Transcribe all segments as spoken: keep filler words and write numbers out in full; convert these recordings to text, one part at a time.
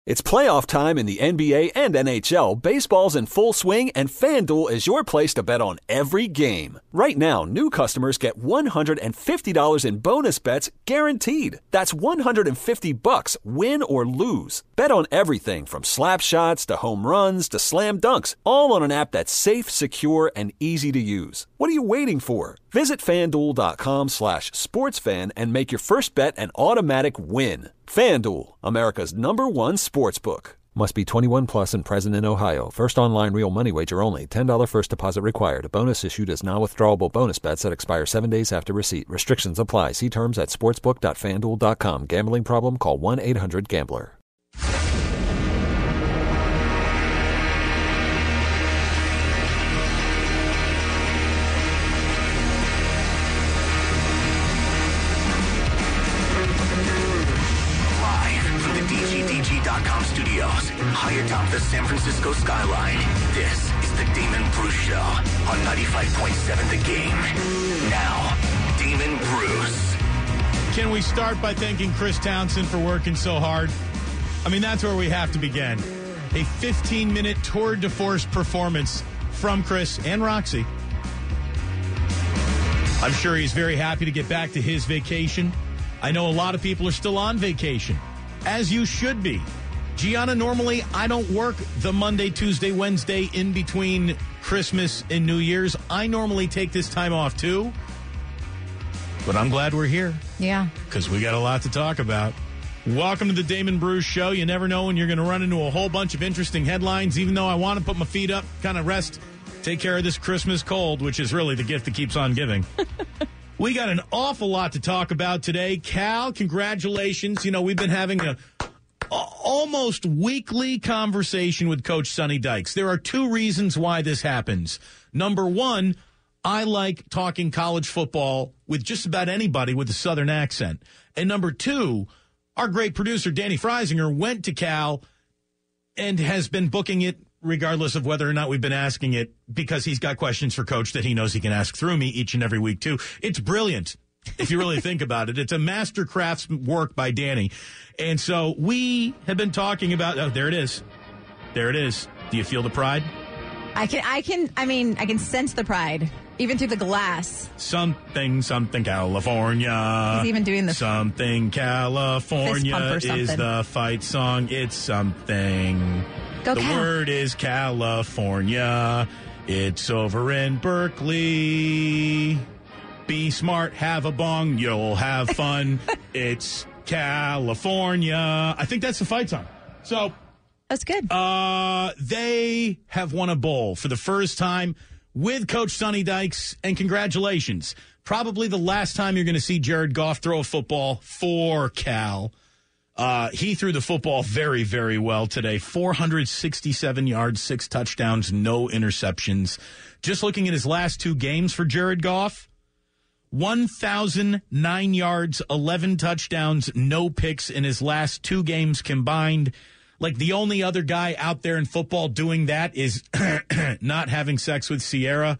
It's playoff time in the N B A and N H L. Baseball's in full swing, and FanDuel is your place to bet on every game. Right now, new customers get one hundred fifty dollars in bonus bets guaranteed. That's one hundred fifty bucks, win or lose. Bet on everything from slap shots to home runs to slam dunks, all on an app that's safe, secure, and easy to use. What are you waiting for? Visit FanDuel.com slash sportsfan and make your first bet an automatic win. FanDuel, America's number one sportsbook. Must be twenty-one plus and present in Ohio. First online real money wager only. ten dollars first deposit required. A bonus issued as non-withdrawable bonus bets that expire seven days after receipt. Restrictions apply. See terms at sportsbook dot fan duel dot com. Gambling problem? Call one eight hundred gambler. Studios, high atop the San Francisco skyline. This is the Damon Bruce Show on ninety-five point seven The Game. Now, Damon Bruce. Can we start by thanking Chris Townsend for working so hard? I mean, that's where we have to begin. A fifteen-minute tour de force performance from Chris and Roxy. I'm sure he's very happy to get back to his vacation. I know a lot of people are still on vacation, as you should be. Gianna, normally I don't work the Monday, Tuesday, Wednesday in between Christmas and New Year's. I normally take this time off too. But I'm glad we're here. Yeah. Because we got a lot to talk about. Welcome to the Damon Bruce Show. You never know when you're going to run into a whole bunch of interesting headlines. Even though I want to put my feet up, kind of rest, take care of this Christmas cold, which is really the gift that keeps on giving. We got an awful lot to talk about today. Cal, congratulations. You know, we've been having a almost weekly conversation with Coach Sonny Dykes. There are two reasons why this happens. Number one, I like talking college football with just about anybody with a Southern accent. And number two, our great producer, Danny Freisinger, went to Cal and has been booking it regardless of whether or not we've been asking it, because he's got questions for Coach that he knows he can ask through me each and every week, too. It's brilliant. If you really think about it, it's a master crafts work by Danny. And so we have been talking about, oh, there it is. There it is. Do you feel the pride? I can, I can, I mean, I can sense the pride, even through the glass. Something, something, California. He's even doing the Something, California is the fight song. It's something. Go the Cal. word is California. It's over in Berkeley. Be smart, have a bong, you'll have fun. It's California. I think that's the fight song. So that's good. Uh, they have won a bowl for the first time with Coach Sonny Dykes, and congratulations. Probably the last time you're going to see Jared Goff throw a football for Cal. Uh, he threw the football very, very well today. four hundred sixty-seven yards, six touchdowns, no interceptions. Just looking at his last two games for Jared Goff, one thousand nine yards, eleven touchdowns, no picks in his last two games combined. Like, the only other guy out there in football doing that is not having sex with Sierra.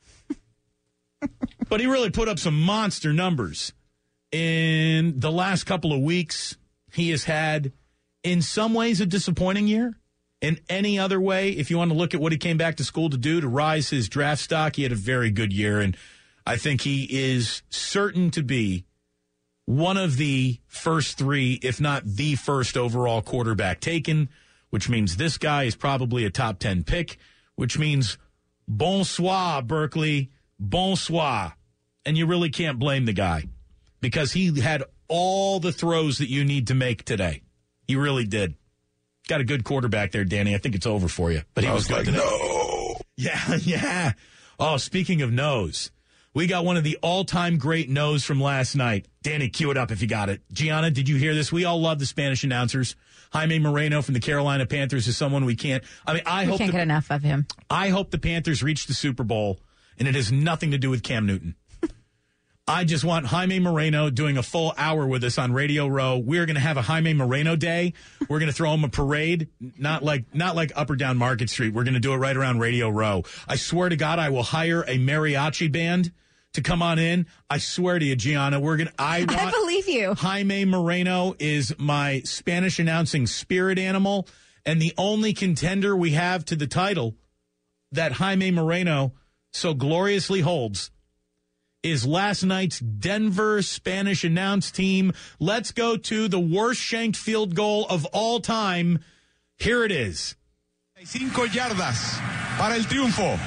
But he really put up some monster numbers. In the last couple of weeks, he has had, in some ways, a disappointing year. In any other way, if you want to look at what he came back to school to do to rise his draft stock, he had a very good year. And I think he is certain to be one of the first three, if not the first overall quarterback taken, which means this guy is probably a top ten pick, which means bonsoir, Berkeley, bonsoir. And you really can't blame the guy because he had all the throws that you need to make today. He really did. Got a good quarterback there, Danny. I think it's over for you. But he I was, was good like, today. no. Yeah, yeah. Oh, speaking of no's, we got one of the all-time great no's from last night. Danny, cue it up if you got it. Gianna, did you hear this? We all love the Spanish announcers. Jaime Moreno from the Carolina Panthers is someone we can't. I mean, I we hope can't the, get enough of him. I hope the Panthers reach the Super Bowl, and it has nothing to do with Cam Newton. I just want Jaime Moreno doing a full hour with us on Radio Row. We're going to have a Jaime Moreno day. We're going to throw him a parade, not like not like up or down Market Street. We're going to do it right around Radio Row. I swear to God, I will hire a mariachi band to come on in. I swear to you, Gianna, we're gonna. I, want, I believe you. Jaime Moreno is my Spanish announcing spirit animal, and the only contender we have to the title that Jaime Moreno so gloriously holds is last night's Denver Spanish announce team. Let's go to the worst shanked field goal of all time. Here it is. Cinco yardas para el triunfo.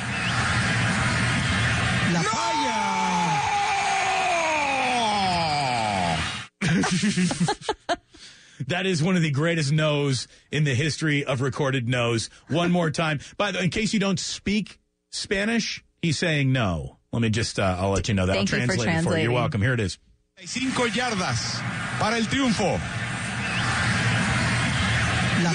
La falla. That is one of the greatest no's in the history of recorded no's. One more time. By the way, in case you don't speak Spanish, he's saying no. Let me just, uh, I'll let you know that. Thank I'll you translate for it for you. You're translating. welcome. Here it is. Cinco yardas para el triunfo. La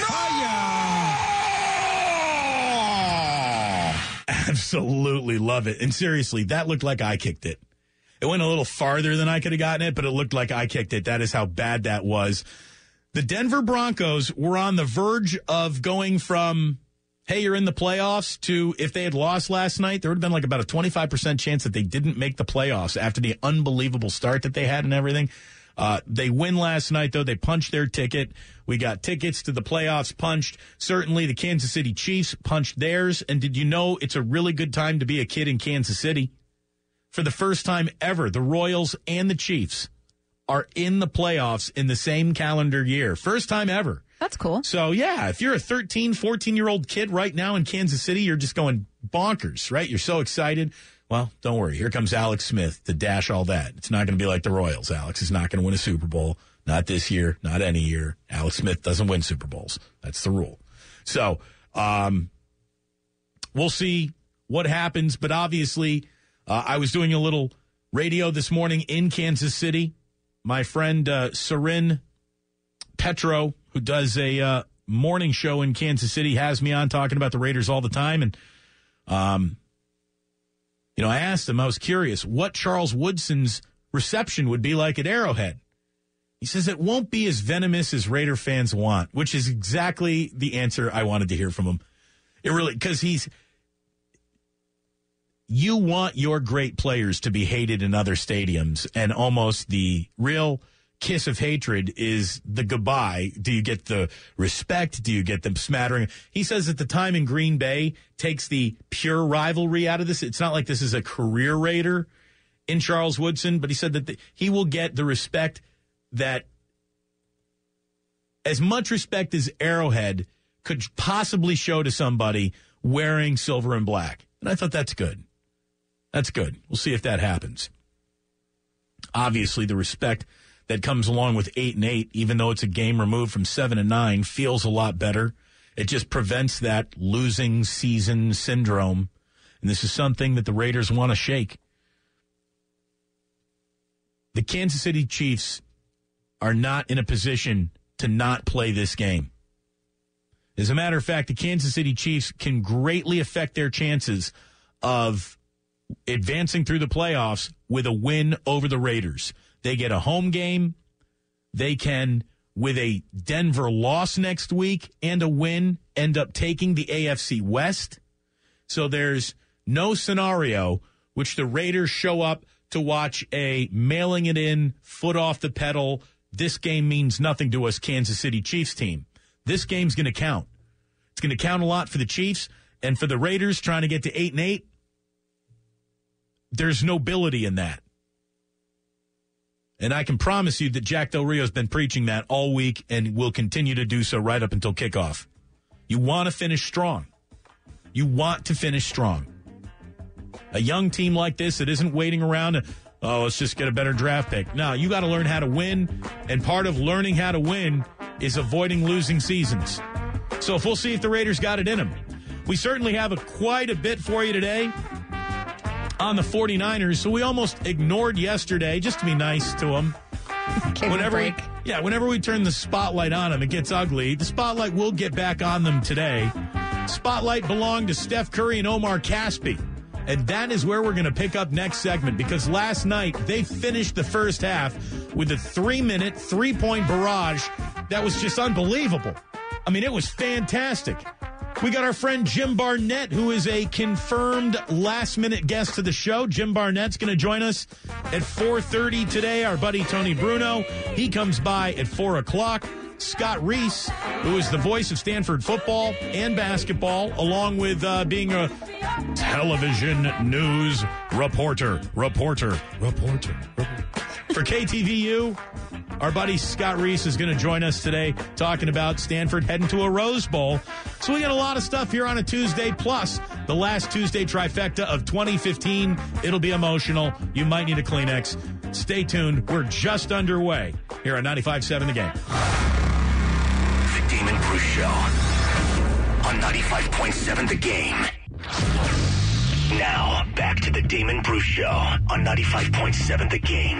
falla. Absolutely love it. And seriously, that looked like I kicked it. It went a little farther than I could have gotten it, but it looked like I kicked it. That is how bad that was. The Denver Broncos were on the verge of going from, hey, you're in the playoffs, to if they had lost last night, there would have been like about a twenty-five percent chance that they didn't make the playoffs after the unbelievable start that they had and everything. Uh, they win last night, though. They punched their ticket. We got tickets to the playoffs punched. Certainly the Kansas City Chiefs punched theirs. And did you know it's a really good time to be a kid in Kansas City? For the first time ever, the Royals and the Chiefs are in the playoffs in the same calendar year. First time ever. That's cool. So, yeah, if you're a thirteen, fourteen-year-old kid right now in Kansas City, you're just going bonkers, right? You're so excited. Well, don't worry. Here comes Alex Smith to dash all that. It's not going to be like the Royals. Alex is not going to win a Super Bowl. Not this year, not any year. Alex Smith doesn't win Super Bowls. That's the rule. So, um, we'll see what happens. But obviously, uh, I was doing a little radio this morning in Kansas City. My friend uh, Sorin Petro, who does a uh, morning show in Kansas City, has me on talking about the Raiders all the time. And, um, you know, I asked him, I was curious what Charles Woodson's reception would be like at Arrowhead. He says it won't be as venomous as Raider fans want, which is exactly the answer I wanted to hear from him. It really, because he's, you want your great players to be hated in other stadiums, and almost the real kiss of hatred is the goodbye. Do you get the respect? Do you get the smattering? He says that the time in Green Bay takes the pure rivalry out of this. It's not like this is a career Raider in Charles Woodson, but he said that the, he will get the respect that, as much respect as Arrowhead could possibly show to somebody wearing silver and black. And I thought that's good. That's good. We'll see if that happens. Obviously, the respect that comes along with eight and eight, even though it's a game removed from seven and nine, feels a lot better. It just prevents that losing season syndrome. And this is something that the Raiders want to shake. The Kansas City Chiefs are not in a position to not play this game. As a matter of fact, the Kansas City Chiefs can greatly affect their chances of advancing through the playoffs with a win over the Raiders. They get a home game. They can, with a Denver loss next week and a win, end up taking the A F C West. So there's no scenario which the Raiders show up to watch a mailing it in, foot off the pedal, this game means nothing to us Kansas City Chiefs team. This game's going to count. It's going to count a lot for the Chiefs, and for the Raiders trying to get to eight and eight, there's nobility in that. And I can promise you that Jack Del Rio's been preaching that all week and will continue to do so right up until kickoff. You want to finish strong. You want to finish strong. A young team like this that isn't waiting around and, oh, let's just get a better draft pick. No, you got to learn how to win, and part of learning how to win is avoiding losing seasons. So if we'll see if the Raiders got it in them. We certainly have a, quite a bit for you today on the 49ers, so we almost ignored yesterday just to be nice to them. Whenever we, yeah, whenever we turn the spotlight on them, it gets ugly. The spotlight will get back on them today. Spotlight belonged to Steph Curry and Omar Caspi. And that is where we're going to pick up next segment, because last night they finished the first half with a three-minute, three-point barrage that was just unbelievable. I mean, it was fantastic. We got our friend Jim Barnett, who is a confirmed last-minute guest to the show. Jim Barnett's going to join us at four thirty today. Our buddy Tony Bruno, he comes by at four o'clock. Scott Reese, who is the voice of Stanford football and basketball, along with uh, being a television news reporter. Reporter. Reporter. reporter. For K T V U, our buddy Scott Reese is going to join us today talking about Stanford heading to a Rose Bowl. So we got a lot of stuff here on a Tuesday, plus the last Tuesday trifecta of twenty fifteen. It'll be emotional. You might need a Kleenex. Stay tuned. We're just underway here on ninety-five point seven The Game. The Damon Bruce Show on ninety-five point seven The Game. Now, back to the Damon Bruce Show on ninety-five point seven The Game.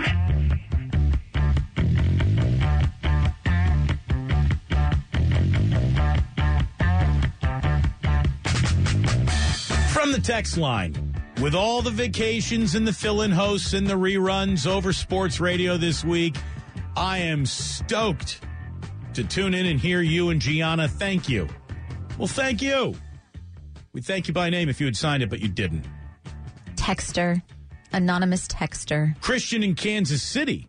From the text line, with all the vacations and the fill-in hosts and the reruns over sports radio this week, I am stoked to tune in and hear you and Gianna. Thank you. Well, thank you. We thank you by name if you had signed it, but you didn't. Texter. Anonymous texter. Christian in Kansas City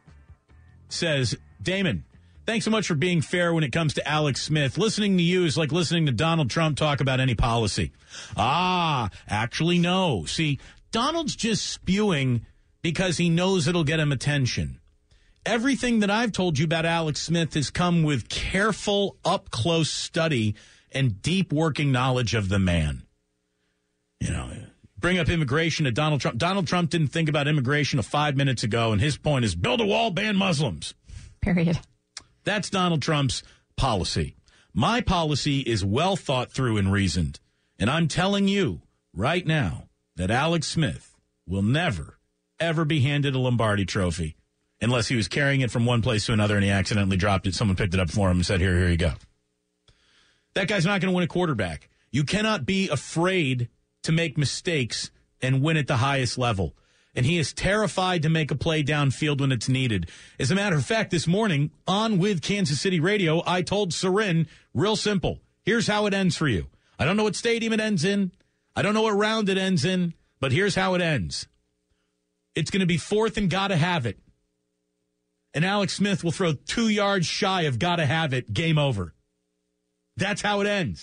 says, Damon, thanks so much for being fair when it comes to Alex Smith. Listening to you is like listening to Donald Trump talk about any policy. Ah, actually, no. See, Donald's just spewing because he knows it'll get him attention. Everything that I've told you about Alex Smith has come with careful, up-close study and deep working knowledge of the man. You know, bring up immigration to Donald Trump. Donald Trump didn't think about immigration five minutes ago, and his point is build a wall, ban Muslims. Period. That's Donald Trump's policy. My policy is well thought through and reasoned. And I'm telling you right now that Alex Smith will never, ever be handed a Lombardi trophy unless he was carrying it from one place to another and he accidentally dropped it. Someone picked it up for him and said, here, here you go. That guy's not going to win a quarterback. You cannot be afraid to make mistakes and win at the highest level. And he is terrified to make a play downfield when it's needed. As a matter of fact, this morning on with Kansas City Radio, I told Sarin, real simple, here's how it ends for you. I don't know what stadium it ends in. I don't know what round it ends in, but here's how it ends. It's going to be fourth and gotta have it. And Alex Smith will throw two yards shy of gotta have it. Game over. That's how it ends.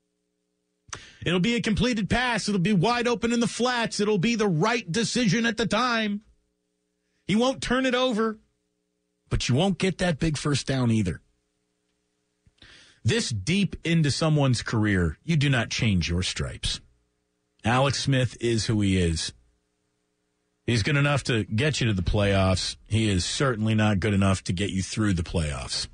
It'll be a completed pass. It'll be wide open in the flats. It'll be the right decision at the time. He won't turn it over, but you won't get that big first down either. This deep into someone's career, you do not change your stripes. Alex Smith is who he is. He's good enough to get you to the playoffs. He is certainly not good enough to get you through the playoffs.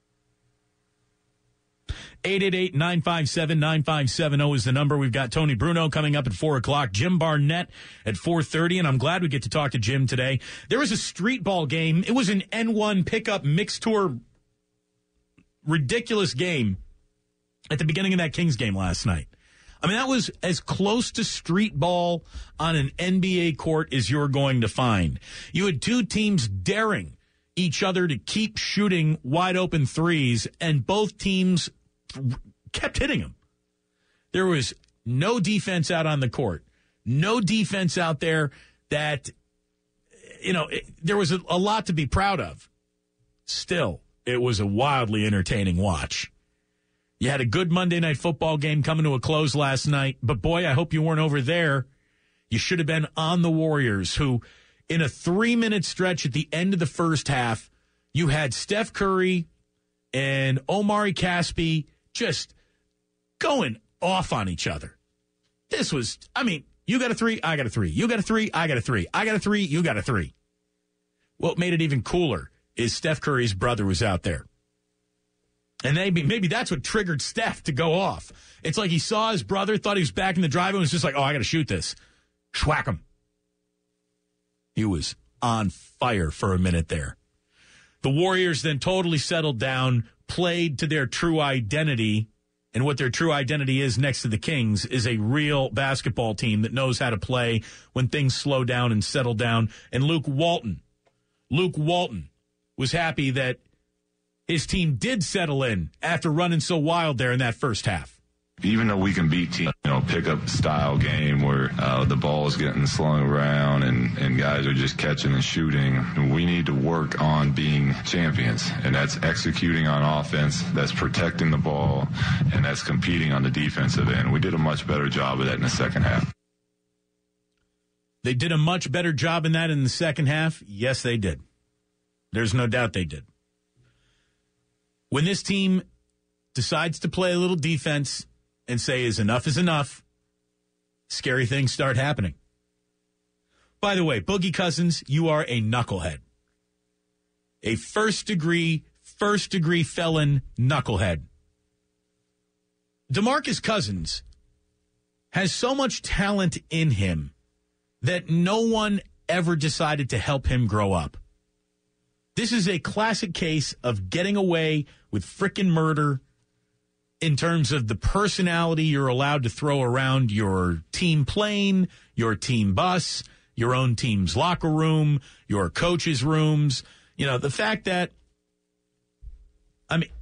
eight eight eight, nine five seven, nine five seven zero is the number. We've got Tony Bruno coming up at four o'clock, Jim Barnett at four thirty, and I'm glad we get to talk to Jim today. There was a street ball game. It was an N one pickup mixed tour ridiculous game at the beginning of that Kings game last night. I mean, that was as close to street ball on an N B A court as you're going to find. You had two teams daring each other to keep shooting wide open threes, and both teams kept hitting them. There was no defense out on the court, no defense out there that, you know, it, there was a, a lot to be proud of. Still, it was a wildly entertaining watch. You had a good Monday Night Football game coming to a close last night, but boy, I hope you weren't over there. You should have been on the Warriors, who in a three-minute stretch at the end of the first half, you had Steph Curry and Omari Caspi just going off on each other. This was, I mean, you got a three, I got a three. You got a three, I got a three. I got a three, you got a three. What made it even cooler is Steph Curry's brother was out there. And maybe, maybe that's what triggered Steph to go off. It's like he saw his brother, thought he was back in the drive, and was just like, oh, I got to shoot this. Schwack him. He was on fire for a minute there. The Warriors then totally settled down, played to their true identity, and what their true identity is next to the Kings is a real basketball team that knows how to play when things slow down and settle down. And Luke Walton, Luke Walton was happy that his team did settle in after running so wild there in that first half. Even though we can beat teams, you know, pick up style game where uh, the ball is getting slung around and, and guys are just catching and shooting, we need to work on being champions. And that's executing on offense, that's protecting the ball, and that's competing on the defensive end. We did a much better job of that in the second half. They did a much better job in that in the second half. Yes, they did. There's no doubt they did. When this team decides to play a little defense and say is enough is enough, scary things start happening. By the way, Boogie Cousins, you are a knucklehead. A first-degree, first-degree felon knucklehead. DeMarcus Cousins has so much talent in him that no one ever decided to help him grow up. This is a classic case of getting away with frickin' murder in terms of the personality you're allowed to throw around your team plane, your team bus, your own team's locker room, your coach's rooms. You know, the fact that, I mean,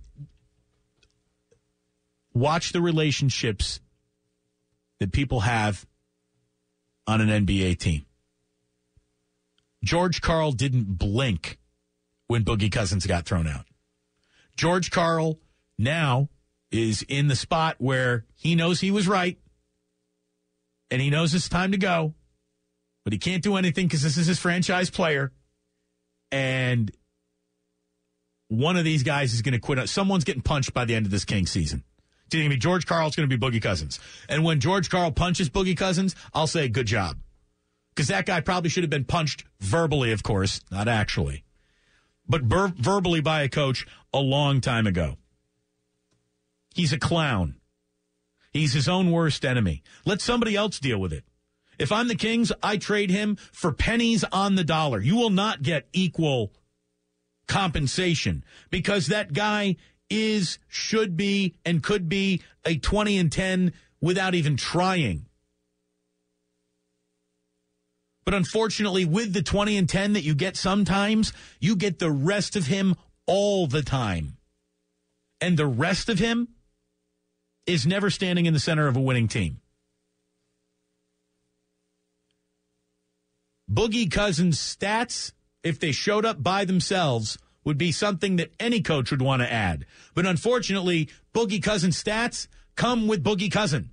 watch the relationships that people have on an N B A team. George Karl didn't blink when Boogie Cousins got thrown out. George Karl now is in the spot where he knows he was right, and he knows it's time to go, but he can't do anything because this is his franchise player, and one of these guys is going to quit. Someone's getting punched by the end of this Kings season. It's going to be George Karl, it's going to be Boogie Cousins. And when George Karl punches Boogie Cousins, I'll say good job. Because that guy probably should have been punched verbally, of course, not actually, but ver- verbally by a coach a long time ago. He's a clown. He's his own worst enemy. Let somebody else deal with it. If I'm the Kings, I trade him for pennies on the dollar. You will not get equal compensation because that guy is, should be, and could be a twenty and ten without even trying. But unfortunately, with the twenty and ten that you get sometimes, you get the rest of him all the time. And the rest of him is never standing in the center of a winning team. Boogie Cousins' stats, if they showed up by themselves, would be something that any coach would want to add. But unfortunately, Boogie Cousins' stats come with Boogie Cousin.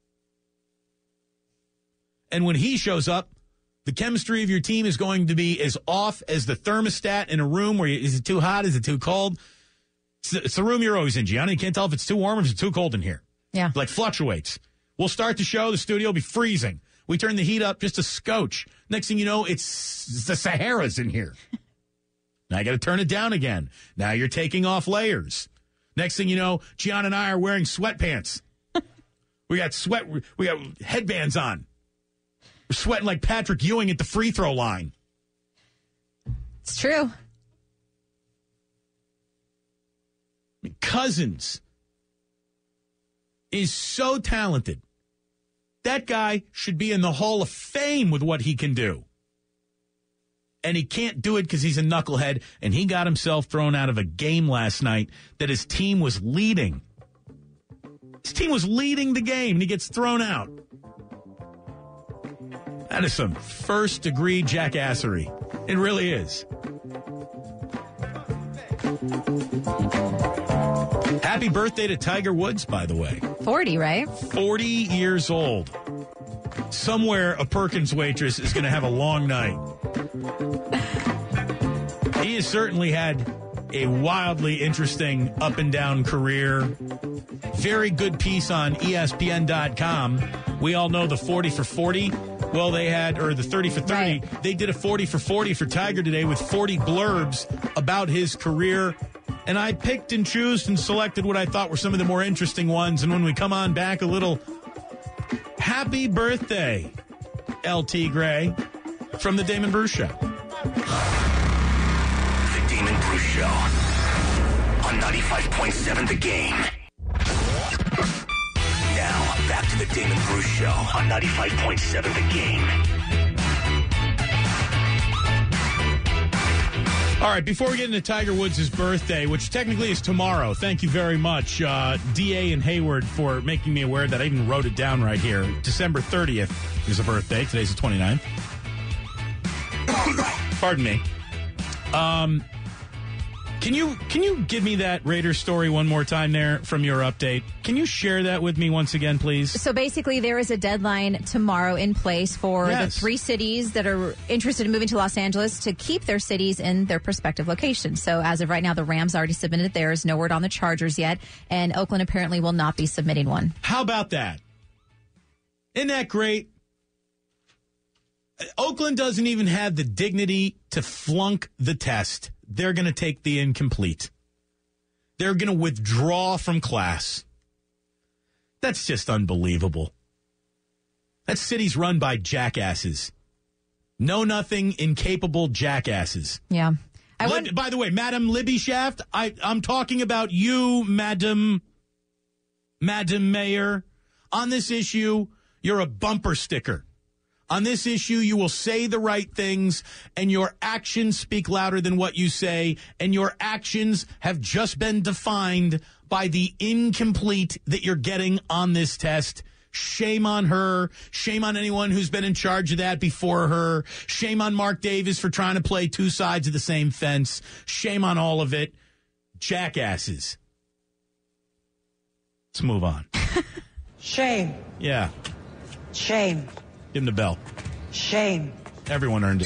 And when he shows up, the chemistry of your team is going to be as off as the thermostat in a room where you, is it too hot? Is it too cold? It's, it's the room you're always in, Gianna. You can't tell if it's too warm or if it's too cold in here. Yeah. It like fluctuates. We'll start the show. The studio will be freezing. We turn the heat up just a scotch. Next thing you know, it's, it's the Sahara's in here. Now I got to turn it down again. Now you're taking off layers. Next thing you know, Gianna and I are wearing sweatpants. we got sweat. We got headbands on. We're sweating like Patrick Ewing at the free throw line. It's true. Cousins is so talented. That guy should be in the Hall of Fame with what he can do. And he can't do it because he's a knucklehead, and he got himself thrown out of a game last night that his team was leading. His team was leading the game, and he gets thrown out. That is some first-degree jackassery. It really is. Happy birthday to Tiger Woods, by the way. forty, right? forty years old. Somewhere a Perkins waitress is going to have a long night. He has certainly had a wildly interesting up and down career. Very good piece on E S P N dot com. We all know the forty for forty. Well, they had, or the thirty for thirty. Right. They did a forty for forty for Tiger today with forty blurbs about his career. And I picked and chose and selected what I thought were some of the more interesting ones. And when we come on back, a little happy birthday, L T Gray, from the Damon Bruce Show. The Damon Bruce Show on ninety-five point seven The Game. Now, back to the Damon Bruce Show on ninety-five point seven The Game. All right, before we get into Tiger Woods' birthday, which technically is tomorrow, thank you very much, uh, D A and Hayward, for making me aware that I even wrote it down right here. December thirtieth is a birthday. Today's the twenty-ninth. Pardon me. Um, can you can you give me that Raiders story one more time there from your update? Can you share that with me once again, please? So basically, there is a deadline tomorrow in place for Yes. the three cities that are interested in moving to Los Angeles to keep their cities in their prospective locations. So as of right now, the Rams already submitted theirs. No word on the Chargers yet. And Oakland apparently will not be submitting one. How about that? Isn't that great? Oakland doesn't even have the dignity to flunk the test. They're going to take the incomplete. They're going to withdraw from class. That's just unbelievable. That city's run by jackasses. Know-nothing, incapable jackasses. Yeah. I Lib- went- by the way, Madam Libby Shaft, I, I'm talking about you, Madam, Madam Mayor. On this issue, you're a bumper sticker. On this issue, you will say the right things, and your actions speak louder than what you say, and your actions have just been defined by the incomplete that you're getting on this test. Shame on her. Shame on anyone who's been in charge of that before her. Shame on Mark Davis for trying to play two sides of the same fence. Shame on all of it. Jackasses. Let's move on. Shame. Yeah. Shame. Give him the bell. Shame. Everyone earned it.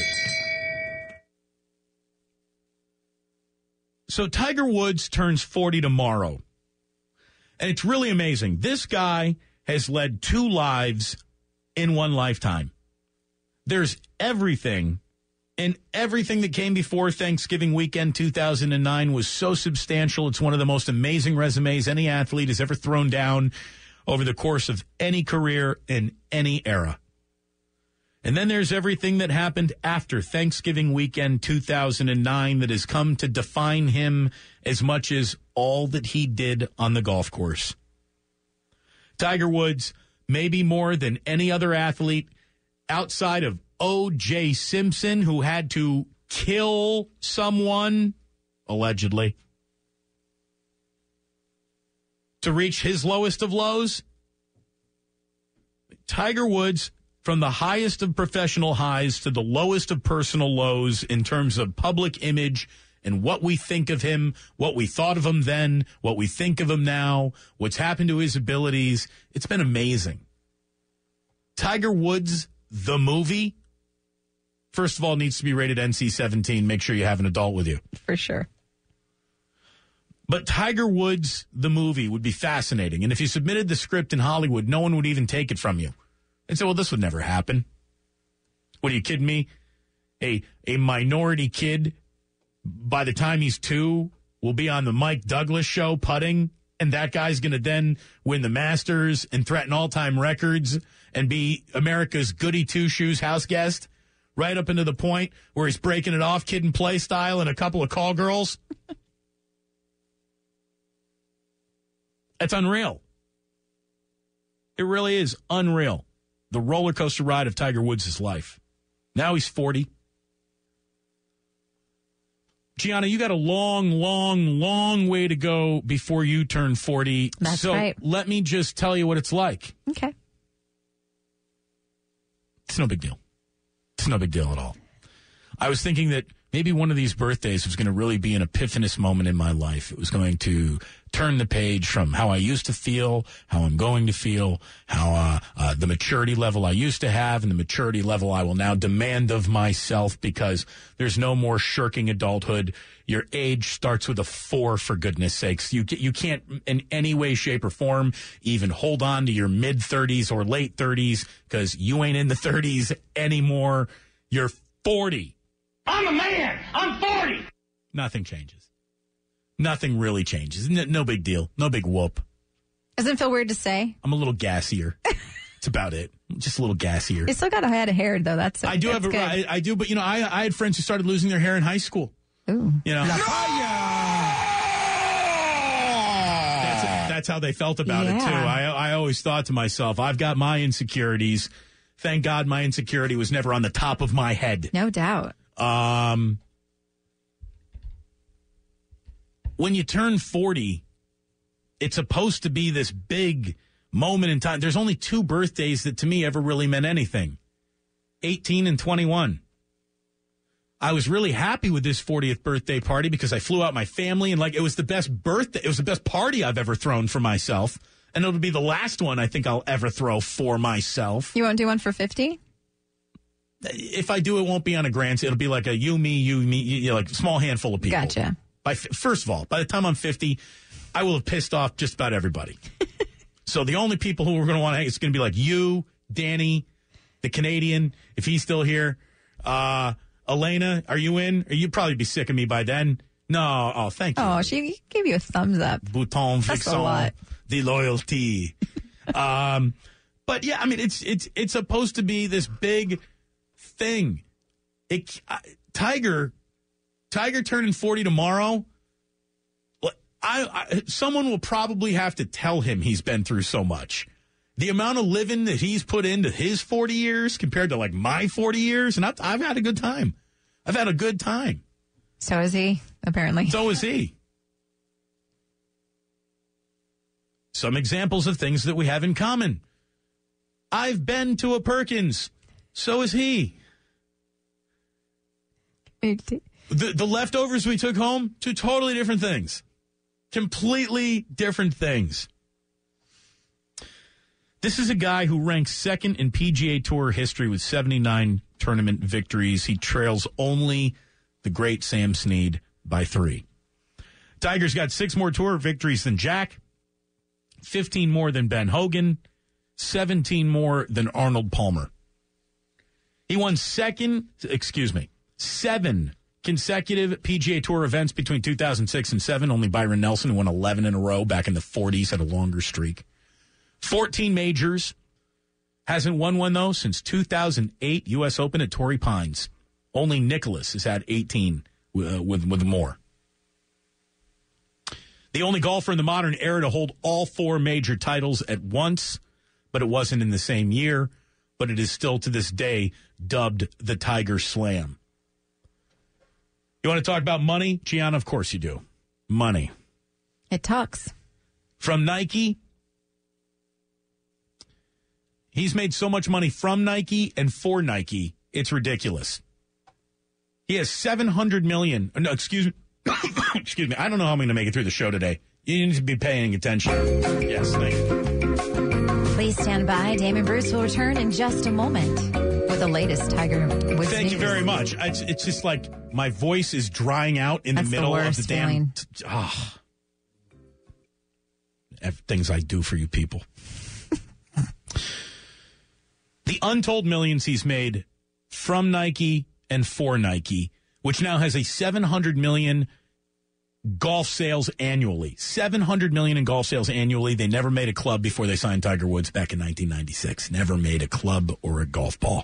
So Tiger Woods turns forty tomorrow. And it's really amazing. This guy has led two lives in one lifetime. There's everything, and everything that came before Thanksgiving weekend two thousand nine was so substantial. It's one of the most amazing resumes any athlete has ever thrown down over the course of any career in any era. And then there's everything that happened after Thanksgiving weekend two thousand nine that has come to define him as much as all that he did on the golf course. Tiger Woods, maybe more than any other athlete outside of O J Simpson, who had to kill someone, allegedly, to reach his lowest of lows. Tiger Woods, from the highest of professional highs to the lowest of personal lows in terms of public image and what we think of him, what we thought of him then, what we think of him now, what's happened to his abilities. It's been amazing. Tiger Woods, the movie, first of all, needs to be rated N C seventeen. Make sure you have an adult with you. For sure. But Tiger Woods, the movie, would be fascinating. And if you submitted the script in Hollywood, no one would even take it from you. And say, well, this would never happen. What, are you kidding me? A a minority kid, by the time he's two, will be on the Mike Douglas show putting, and that guy's going to then win the Masters and threaten all-time records and be America's goody two-shoes house guest, right up into the point where he's breaking it off kid and play style and a couple of call girls. That's unreal. It really is unreal. The roller coaster ride of Tiger Woods' life. Now he's forty. Gianna, you got a long, long, long way to go before you turn forty. That's so right. Let me just tell you what it's like. Okay. It's no big deal. It's no big deal at all. I was thinking that maybe one of these birthdays was going to really be an epiphanous moment in my life. It was going to turn the page from how I used to feel, how I'm going to feel, how uh, uh, the maturity level I used to have and the maturity level I will now demand of myself, because there's no more shirking adulthood. Your age starts with a four, for goodness sakes. You, you can't in any way, shape, or form even hold on to your mid-thirties or late thirties, because you ain't in the thirties anymore. You're forty. I'm a man. I'm forty. Nothing changes. Nothing really changes. No, no big deal. No big whoop. Doesn't it feel weird to say? I'm a little gassier. That's about it. Just a little gassier. You still got a head of hair, though. That's I do that's have a, I, I do, but you know, I I had friends who started losing their hair in high school. Ooh. You know, that's, that's how they felt about Yeah. it too. I I always thought to myself, I've got my insecurities. Thank God my insecurity was never on the top of my head. No doubt. Um, when you turn forty, it's supposed to be this big moment in time. There's only two birthdays that to me ever really meant anything. eighteen and twenty-one. I was really happy with this fortieth birthday party because I flew out my family and like it was the best birthday. It was the best party I've ever thrown for myself. And it'll be the last one I think I'll ever throw for myself. You won't do one for fifty? If I do, it won't be on a grand. It'll be like a you, me, you, me, you, like a small handful of people. Gotcha. By, first of all, by the time I'm fifty, I will have pissed off just about everybody. So the only people who are going to want to hang, it's going to be like you, Danny, the Canadian, if he's still here. Uh, Elena, are you in? Or you'd probably be sick of me by then. No, oh, thank you. Oh, she gave you a thumbs up. Bouton, That's fixon, a lot. the loyalty. um, but yeah, I mean, it's it's it's supposed to be this big thing. It uh, Tiger, Tiger turning forty tomorrow. I, I someone will probably have to tell him he's been through so much. The amount of living that he's put into his forty years compared to like my forty years, and I've, I've had a good time. I've had a good time. So is he, apparently. So is he. Some examples of things that we have in common. I've been to a Perkins. So is he. The, the leftovers we took home, two totally different things. Completely different things. This is a guy who ranks second in P G A Tour history with seventy-nine tournament victories. He trails only the great Sam Snead by three. Tiger's got six more tour victories than Jack, fifteen more than Ben Hogan, seventeen more than Arnold Palmer. He won second, excuse me, seven consecutive P G A Tour events between two thousand six and seven. Only Byron Nelson, who won eleven in a row back in the forties, had a longer streak. fourteen majors. Hasn't won one, though, since two thousand eight U S Open at Torrey Pines. Only Nicholas has had eighteen uh, with, with more. The only golfer in the modern era to hold all four major titles at once, but it wasn't in the same year, but it is still to this day dubbed the Tiger Slam. You want to talk about money? Gianna, of course you do. Money. It talks. From Nike, he's made so much money from Nike and for Nike, it's ridiculous. He has seven hundred million dollars. No, excuse me. excuse me. I don't know how I'm going to make it through the show today. You need to be paying attention. Yes, thank you. Please stand by. Damon Bruce will return in just a moment with the latest Tiger Woods Thank news. you very much. It's, it's just like my voice is drying out in That's the middle the of the damn feeling. t- oh. things I do for you people. The untold millions he's made from Nike and for Nike, which now has a seven hundred million dollars golf sales annually. seven hundred million dollars in golf sales annually. They never made a club before they signed Tiger Woods back in nineteen ninety-six. Never made a club or a golf ball.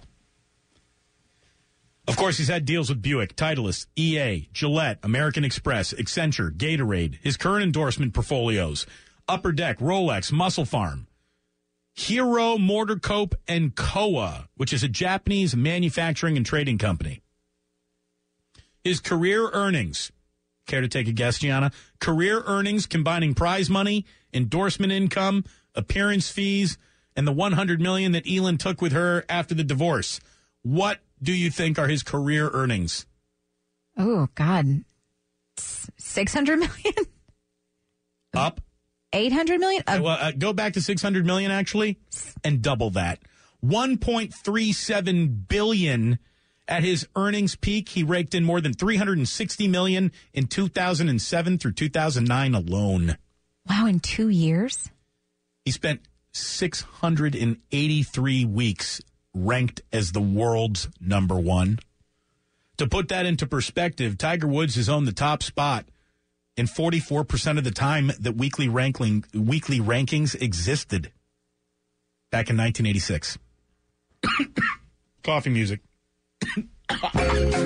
Of course, he's had deals with Buick, Titleist, E A, Gillette, American Express, Accenture, Gatorade, his current endorsement portfolios, Upper Deck, Rolex, Muscle Farm, Hero, Motorcope, and Kowa, which is a Japanese manufacturing and trading company. His career earnings, care to take a guess, Gianna? Career earnings combining prize money, endorsement income, appearance fees, and the one hundred million dollars that Elin took with her after the divorce. What do you think are his career earnings? Oh, God. six hundred million dollars? Up. eight hundred million dollars? Uh, well, uh, go back to six hundred million dollars, actually, and double that. one point three seven billion dollars. At his earnings peak, he raked in more than three hundred sixty million dollars in two thousand seven through two thousand nine alone. Wow, in two years? He spent six hundred eighty-three weeks ranked as the world's number one. To put that into perspective, Tiger Woods has owned the top spot in forty-four percent of the time that weekly ranking weekly rankings existed back in nineteen eighty-six. Coffee music. How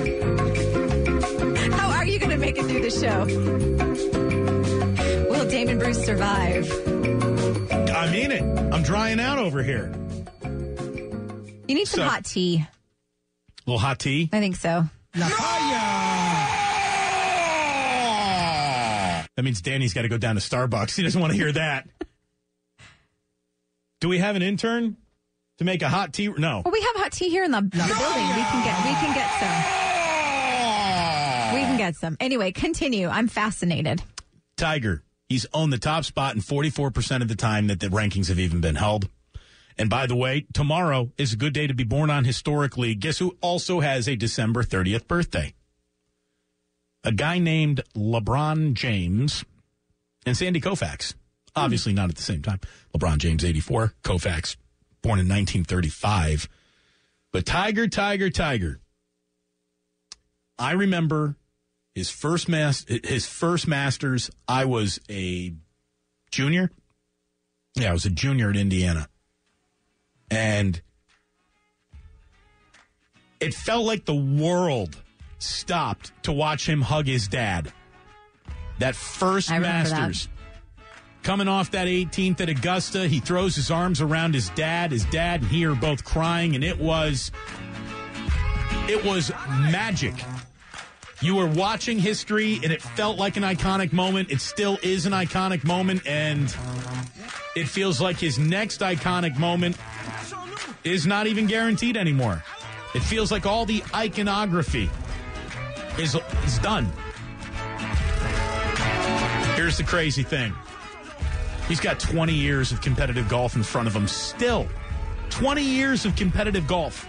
are you going to make it through the show? Will Damon Bruce survive? I mean it. I'm drying out over here. You need some So- hot tea. A little hot tea. I think so. There That means Danny's got to go down to Starbucks. He doesn't want to hear that. Do we have an intern to make a hot tea? No. Well, we have hot tea here in the, the building. We can get we can get some. We can get some. Anyway, continue. I'm fascinated. Tiger. He's owned the top spot in forty-four percent of the time that the rankings have even been held. And by the way, tomorrow is a good day to be born on historically. Guess who also has a December thirtieth birthday? A guy named LeBron James and Sandy Koufax. Obviously not at the same time. LeBron James, eighty-four. Koufax, born in nineteen thirty-five. But Tiger, Tiger, Tiger. I remember his first mas- his first Masters. I was a junior. Yeah, I was a junior at Indiana. And it felt like the world stopped to watch him hug his dad. That first Masters. That. Coming off that eighteenth at Augusta, he throws his arms around his dad. His dad and he are both crying, and it was, it was magic. You were watching history, and it felt like an iconic moment. It still is an iconic moment, and it feels like his next iconic moment is not even guaranteed anymore. It feels like all the iconography is, is done. Here's the crazy thing. He's got twenty years of competitive golf in front of him still. twenty years of competitive golf.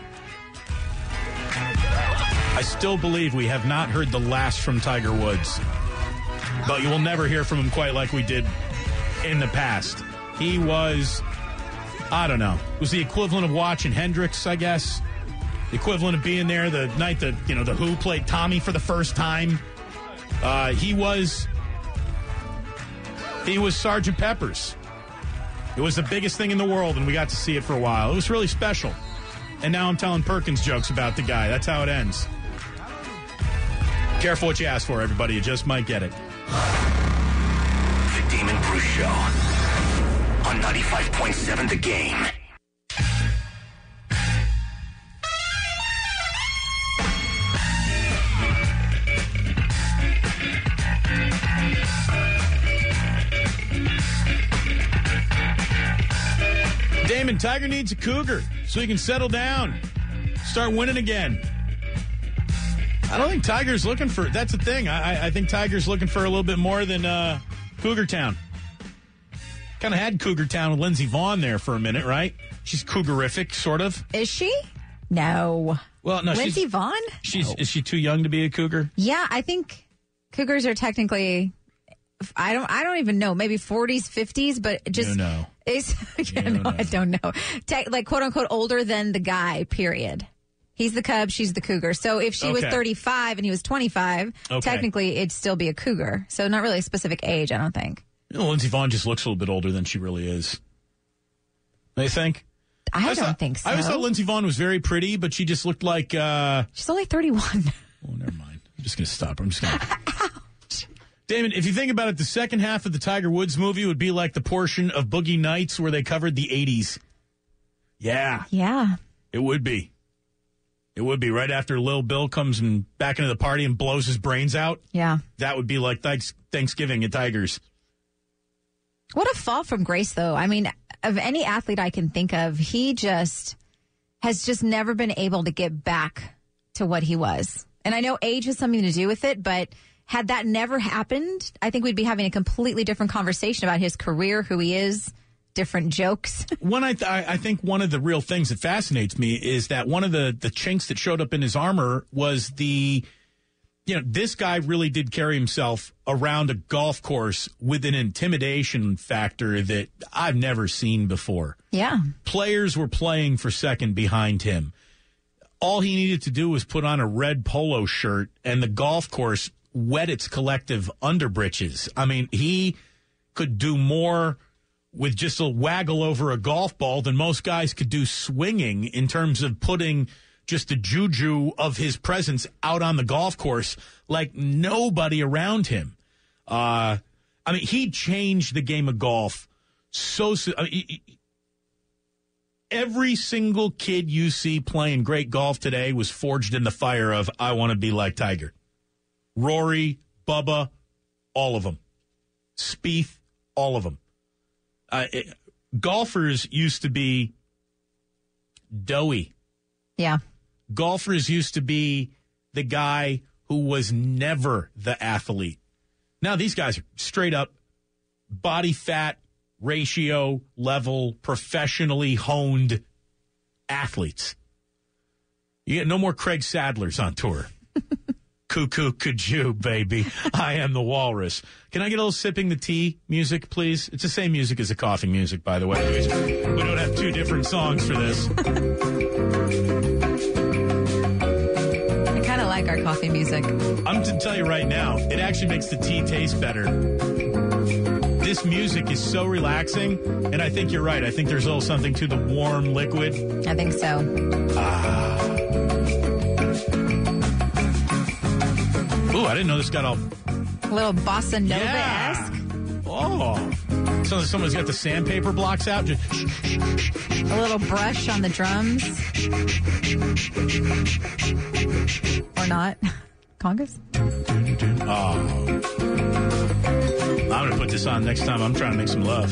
I still believe we have not heard the last from Tiger Woods. But you will never hear from him quite like we did in the past. He was, I don't know, was the equivalent of watching Hendrix, I guess. The equivalent of being there the night that, you know, the Who played Tommy for the first time. Uh, he was... He was Sergeant Pepper's. It was the biggest thing in the world, and we got to see it for a while. It was really special. And now I'm telling Perkins jokes about the guy. That's how it ends. Careful what you ask for, everybody. You just might get it. The Damon Bruce Show on ninety-five point seven The Game. Damon, Tiger needs a cougar so he can settle down, start winning again. I don't think Tiger's looking for, that's the thing. I, I think Tiger's looking for a little bit more than uh, Cougar Town. Kind of had Cougar Town with Lindsey Vonn there for a minute, right? She's cougarific, sort of. Is she? No. Well, no. Lindsey she's, Vonn? She's no. Is she too young to be a cougar? Yeah, I think cougars are technically... I don't. I don't even know. Maybe forties, fifties, but just. You know. It's, yeah, no, know. I don't know. Te- like quote unquote older than the guy. Period. He's the cub. She's the cougar. So if she okay. was thirty-five and he was twenty-five, okay. technically it'd still be a cougar. So not really a specific age. I don't think. You know, Lindsey Vonn just looks a little bit older than she really is. They think. I, I don't thought, think so. I always thought Lindsey Vonn was very pretty, but she just looked like. Uh... She's only thirty-one. Oh, never mind. I'm just gonna stop. I'm just gonna. Damon, if you think about it, the second half of the Tiger Woods movie would be like the portion of Boogie Nights where they covered the eighties. Yeah. Yeah. It would be. It would be right after Lil Bill comes and back into the party and blows his brains out. Yeah. That would be like Thanksgiving at Tigers. What a fall from grace, though. I mean, of any athlete I can think of, he just has just never been able to get back to what he was. And I know age has something to do with it, but... had that never happened, I think we'd be having a completely different conversation about his career, who he is, different jokes. One, I, th- I think one of the real things that fascinates me is that one of the, the chinks that showed up in his armor was the, you know, this guy really did carry himself around a golf course with an intimidation factor that I've never seen before. Yeah. Players were playing for second behind him. All he needed to do was put on a red polo shirt, and the golf course wet its collective underbritches. I mean, he could do more with just a waggle over a golf ball than most guys could do swinging in terms of putting just the juju of his presence out on the golf course like nobody around him. Uh, I mean, he changed the game of golf so... I mean, he, every single kid you see playing great golf today was forged in the fire of, I want to be like Tiger. Rory, Bubba, all of them. Spieth, all of them. Uh, it, golfers used to be doughy. Yeah. Golfers used to be the guy who was never the athlete. Now these guys are straight up body fat ratio level, professionally honed athletes. You get no more Craig Sadlers on tour. Cuckoo, kajoo, baby. I am the walrus. Can I get a little sipping the tea music, please? It's the same music as the coughing music, by the way. We don't have two different songs for this. I kind of like our coffee music. I'm to tell you right now, it actually makes the tea taste better. This music is so relaxing, and I think you're right. I think there's a little something to the warm liquid. I think so. Ah. Ooh, I didn't know this got all... A little bossa nova-esque. Yeah. Oh. So someone's got the sandpaper blocks out. Just a little brush on the drums. Or not. Congas? Oh. I'm going to put this on next time I'm trying to make some love.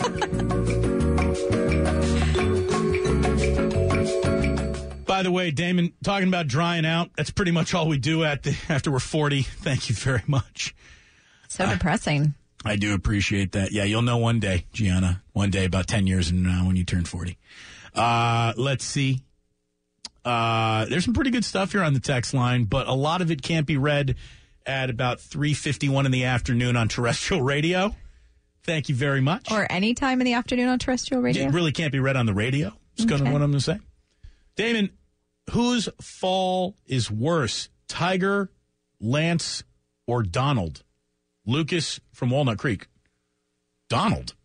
By the way, Damon, talking about drying out, that's pretty much all we do at the, after we're forty. Thank you very much. So depressing. I, I do appreciate that. Yeah, you'll know one day, Gianna, one day about ten years from now when you turn forty. Uh, let's see. Uh, there's some pretty good stuff here on the text line, but a lot of it can't be read at about three fifty-one in the afternoon on terrestrial radio. Thank you very much. Or any time in the afternoon on terrestrial radio. It really can't be read on the radio. That's okay. kind of what I'm going to say. Damon, whose fall is worse, Tiger, Lance, or Donald? Lucas from Walnut Creek. Donald?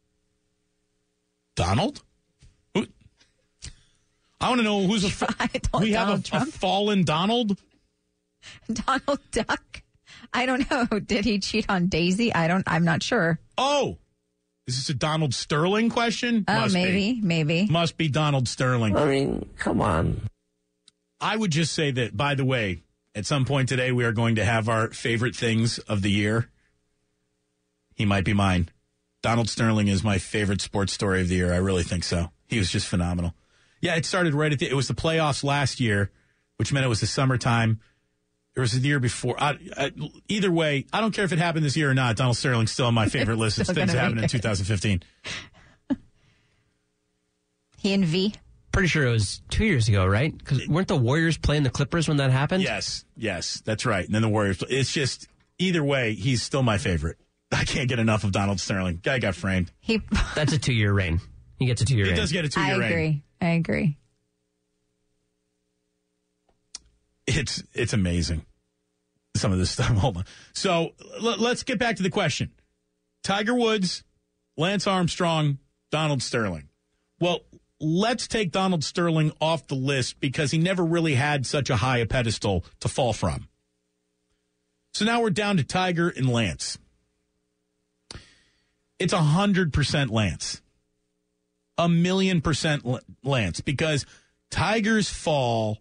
Donald? Who? I want to know who's a fa- we have a, a fallen Donald? Donald Duck? I don't know. Did he cheat on Daisy? I don't. I'm not sure. Oh, is this a Donald Sterling question? Oh, Must maybe, be. maybe. Must be Donald Sterling. I mean, come on. I would just say that, by the way, at some point today, we are going to have our favorite things of the year. He might be mine. Donald Sterling is my favorite sports story of the year. I really think so. He was just phenomenal. Yeah, it started right at the, it was the playoffs last year, which meant it was the summertime. It was the year before. I, I, either way, I don't care if it happened this year or not. Donald Sterling's still on my favorite list of things that happened in two thousand fifteen. He and V? Pretty sure it was two years ago, right? Because weren't the Warriors playing the Clippers when that happened? Yes, yes, that's right. And then the Warriors. It's just, either way, he's still my favorite. I can't get enough of Donald Sterling. Guy got framed. He. That's a two-year reign. He gets a two-year reign. He does get a two-year I reign. agree. I agree. It's it's amazing. Some of this stuff. Hold on. So l- let's get back to the question. Tiger Woods, Lance Armstrong, Donald Sterling. Well, let's take Donald Sterling off the list because he never really had such a high a pedestal to fall from. So now we're down to Tiger and Lance. It's one hundred percent Lance. A million percent Lance because Tiger's fall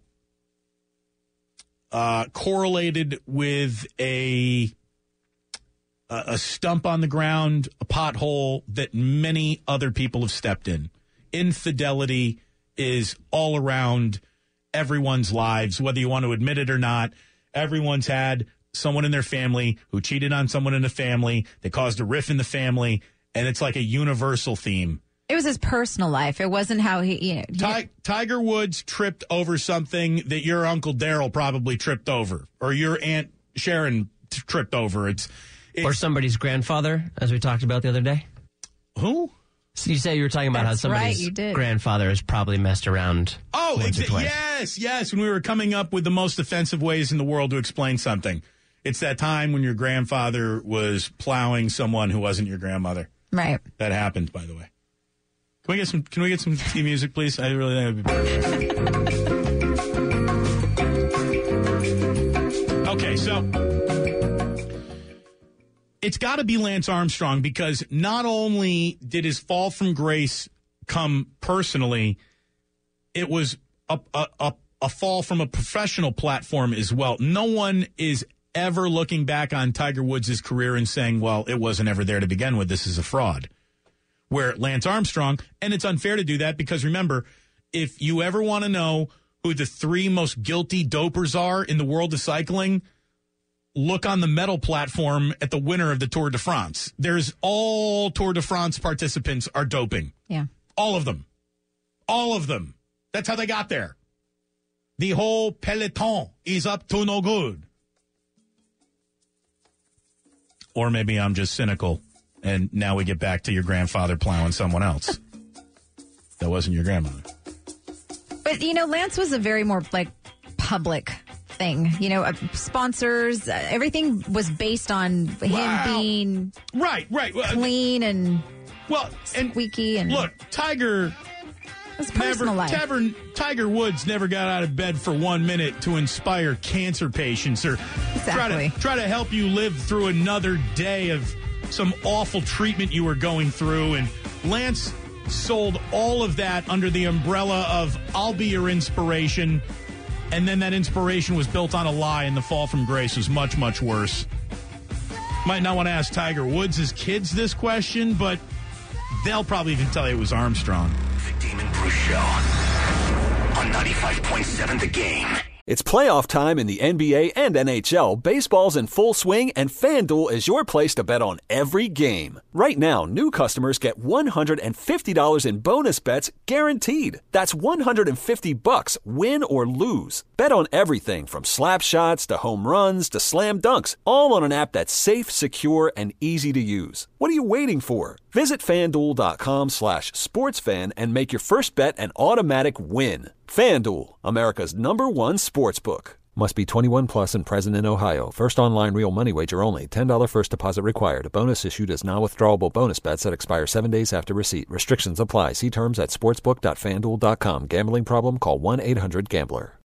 Uh, correlated with a a stump on the ground, a pothole that many other people have stepped in. Infidelity is all around everyone's lives, whether you want to admit it or not. Everyone's had someone in their family who cheated on someone in the family. They caused a rift in the family, and it's like a universal theme. It was his personal life. It wasn't how he, you know. Ti- Tiger Woods tripped over something that your Uncle Daryl probably tripped over, or your Aunt Sharon t- tripped over. It's, it's or somebody's grandfather, as we talked about the other day. Who? So you say you were talking about That's how somebody's right, you did. grandfather has probably messed around. Oh, once or exa- twice. yes, yes. When we were coming up with the most offensive ways in the world to explain something, it's that time when your grandfather was plowing someone who wasn't your grandmother. Right. That happened, by the way. Can we get some? Can we get some tea music, please? I really think it'd be perfect. Okay, so it's got to be Lance Armstrong because not only did his fall from grace come personally, it was a a, a, a fall from a professional platform as well. No one is ever looking back on Tiger Woods' career and saying, well, it wasn't ever there to begin with. This is a fraud. Where Lance Armstrong, and it's unfair to do that because remember, if you ever want to know who the three most guilty dopers are in the world of cycling, look on the medal platform at the winner of the Tour de France. There's all Tour de France participants are doping. Yeah. All of them. All of them. That's how they got there. The whole peloton is up to no good. Or maybe I'm just cynical, and now we get back to your grandfather plowing someone else. That wasn't your grandmother. But, you know, Lance was a very more, like, public thing. You know, uh, sponsors, uh, everything was based on him Wow. being Right, right. Well, clean and well, and squeaky. And look, Tiger... his personal Never, life. Tiger, Tiger Woods never got out of bed for one minute to inspire cancer patients or Exactly. try to try to help you live through another day of some awful treatment you were going through. And Lance sold all of that under the umbrella of I'll be your inspiration. And then that inspiration was built on a lie, and the fall from grace was much, much worse. Might not want to ask Tiger Woods' kids this question, but they'll probably even tell you it was Armstrong. The Damon Bruce Show on ninety-five point seven The Game. It's playoff time in the N B A and N H L. Baseball's in full swing, and FanDuel is your place to bet on every game. Right now, new customers get one hundred fifty dollars in bonus bets guaranteed. That's one hundred fifty bucks, win or lose. Bet on everything from slap shots to home runs to slam dunks, all on an app that's safe, secure, and easy to use. What are you waiting for? Visit FanDuel.com slash sportsfan and make your first bet an automatic win. FanDuel, America's number one sportsbook. Must be twenty-one plus and present in Ohio. First online real money wager only. ten dollars first deposit required. A bonus issued as non-withdrawable bonus bets that expire seven days after receipt. Restrictions apply. See terms at sportsbook dot fanduel dot com. Gambling problem? Call one eight hundred gambler.